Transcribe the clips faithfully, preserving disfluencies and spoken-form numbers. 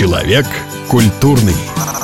Человек культурный.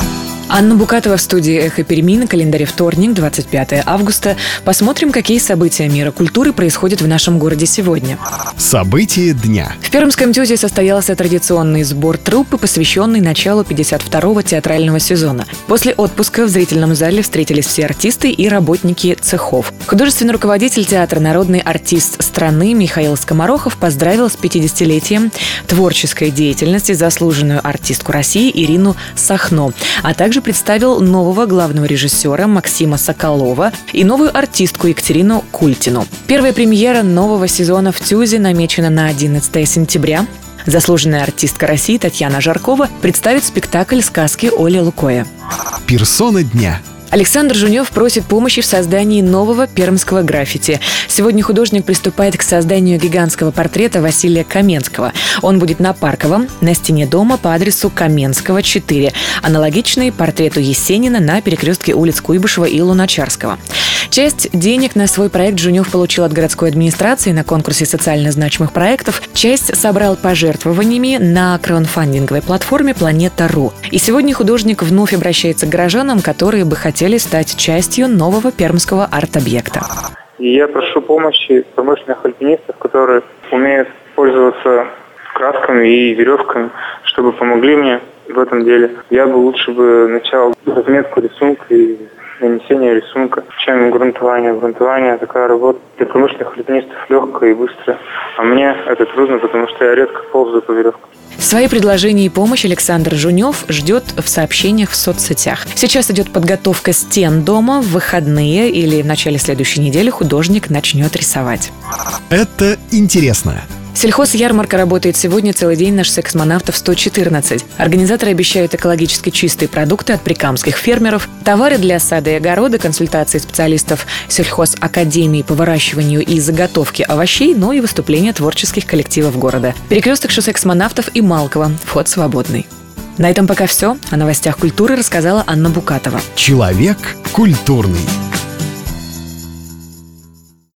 Анна Букатова в студии «Эхо Перми», на календаре вторник, двадцать пятое августа. Посмотрим, какие события мира культуры происходят в нашем городе сегодня. События дня. В Пермском ТЮЗе состоялся традиционный сбор труппы, посвященный началу пятьдесят второго театрального сезона. После отпуска в зрительном зале встретились все артисты и работники цехов. Художественный руководитель театра, народный артист страны Михаил Скоморохов поздравил с пятидесятилетием творческой деятельности заслуженную артистку России Ирину Сахно, а также представил нового главного режиссера Максима Соколова и новую артистку Екатерину Культину. Первая премьера нового сезона в ТЮЗе намечена на одиннадцатое сентября. Заслуженная артистка России Татьяна Жаркова представит спектакль сказки Оли Лукоя. Персона дня. Александр Жунев просит помощи в создании нового пермского граффити. Сегодня художник приступает к созданию гигантского портрета Василия Каменского. Он будет на Парковом, на стене дома по адресу Каменского, четыре, аналогичный портрету Есенина на перекрестке улиц Куйбышева и Луначарского. Часть денег на свой проект Жунев получил от городской администрации на конкурсе социально значимых проектов. Часть собрал пожертвованиями на краудфандинговой платформе «Планета.ру». И сегодня художник вновь обращается к горожанам, которые бы хотели стать частью нового пермского арт-объекта. Я прошу помощи промышленных альпинистов, которые умеют пользоваться красками и веревками, чтобы помогли мне в этом деле. Я бы лучше бы начал разметку рисунка и нанесение рисунка, чем грунтование. Грунтование – такая работа для промышленных альпинистов легкая и быстрая. А мне это трудно, потому что я редко ползаю по веревкам. Свои предложения и помощь Александр Жунев ждет в сообщениях в соцсетях. Сейчас идет подготовка стен дома. В выходные или в начале следующей недели художник начнет рисовать. Это интересно. Сельхозярмарка работает сегодня целый день на шоссе Космонавтов сто четырнадцать. Организаторы обещают экологически чистые продукты от прикамских фермеров, товары для сада и огорода, консультации специалистов сельхозакадемии по выращиванию и заготовке овощей, но и выступления творческих коллективов города. Перекресток шоссе Космонавтов и Малково. Вход свободный. На этом пока все. О новостях культуры рассказала Анна Букатова. Человек культурный.